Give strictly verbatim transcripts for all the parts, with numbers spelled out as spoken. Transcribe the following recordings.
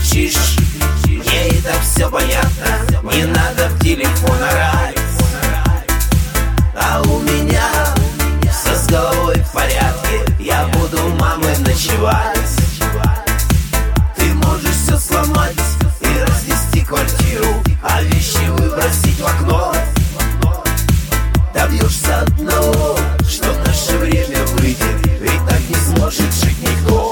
кричишь, мне и так все понятно. Не надо в телефон орать. А у меня все с головой в порядке. Я буду у мамы ночевать. Ты можешь все сломать и разнести квартиру, а вещи выбросить в окно. Добьешься одного, что в наше время выйдет, ведь так не сможет жить никто.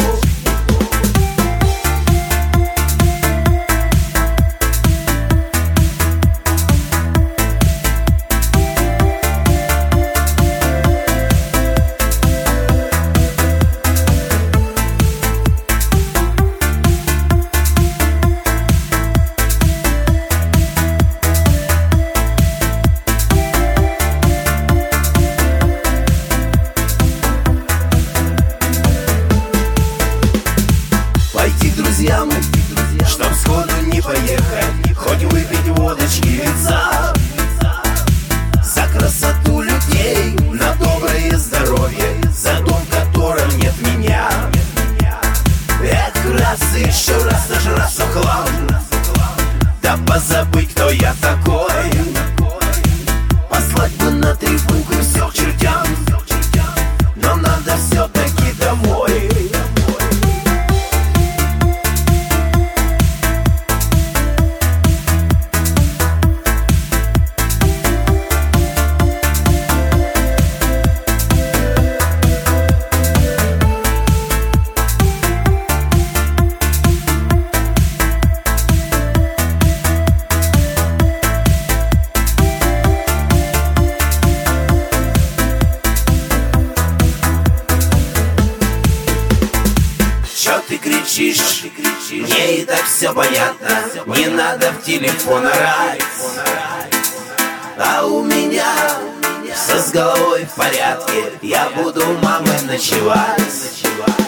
Чтоб сходу не поехать, хоть выпить водочки винца. За красоту людей, на доброе здоровье, за дом, в котором нет меня. Эх, раз и еще раз нажраться в хлам, да позабыть, кто я такой. Послать бы на трибунку и все к чертям, но надо все-таки домой. Чё ты кричишь? Мне и так все понятно. Не надо в телефон орать. А у меня все с головой в порядке. Я буду у мамы ночевать.